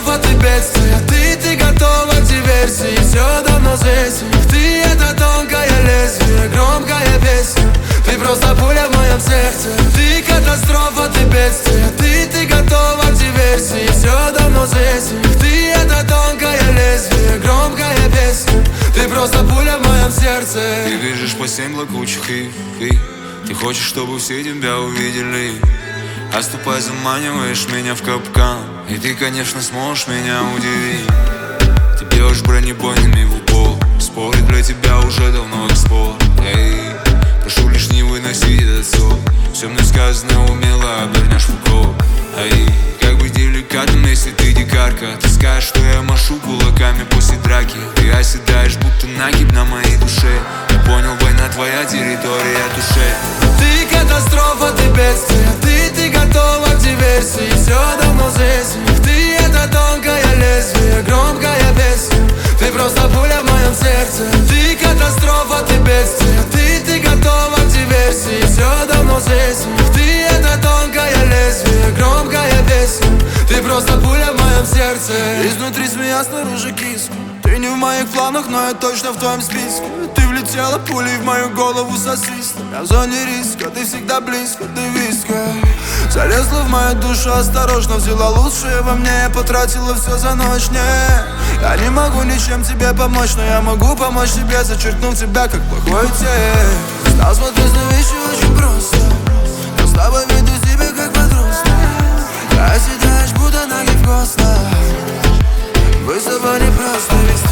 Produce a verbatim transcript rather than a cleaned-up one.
катастрофа, ты бедствие. Ты, ты готова к диверсии, все давно здесь. Ты — это тонкое лезвие, громкая песня. Ты просто пуля в моем сердце. Ты катастрофа, ты бедствие. Ты, ты готова к диверсии, все давно здесь. Ты — это тонкое лезвие, громкая песня. Ты просто пуля в моем сердце. Ты бежишь по семь блокучих и, и ты хочешь, чтобы все тебя увидели. А ступай, заманиваешь меня в капкан. И ты, конечно, сможешь меня удивить. Ты бьешь бронебойными в упор. Спорить для тебя уже давно экспорт. Эй, прошу лишь не выносить этот сон. Все мной сказано умело, обернешь Фуко. Эй, как быть деликатным, если ты дикарка? Ты скажешь, что я машу кулаками после драки. Ты оседаешь, будто накипь на моей душе. Я понял, война твоя территория, душе. Ты катастрофа, ты бедствие. Ты, ты готова к диверсии, все давно здесь. Ты — это тонкое лезвие, громкая песня. Ты просто пуля в моем сердце. Ты катастрофа, ты бедствие. Ты, ты готова к диверсии, все давно здесь. Ты — это тонкое лезвие, громкая песня. Ты просто пуля в моем сердце. Изнутри змея, снаружи киска. Ты не в моих планах, но я точно в твоем списке. Ты влетела пулей в мою голову со свистом. Я в зоне риска, ты всегда близко, ты виска. Залезла в мою душу осторожно, взяла лучшее во мне. Я потратила все за ночь, не. Я не могу ничем тебе помочь, но я могу помочь тебе, зачеркнув тебя как плохой тень. Стал смотреть на вещи очень просто, но с тобой веду себя как подросток. Оседаешь, будто ноги в костах. Вы с тобой не просто.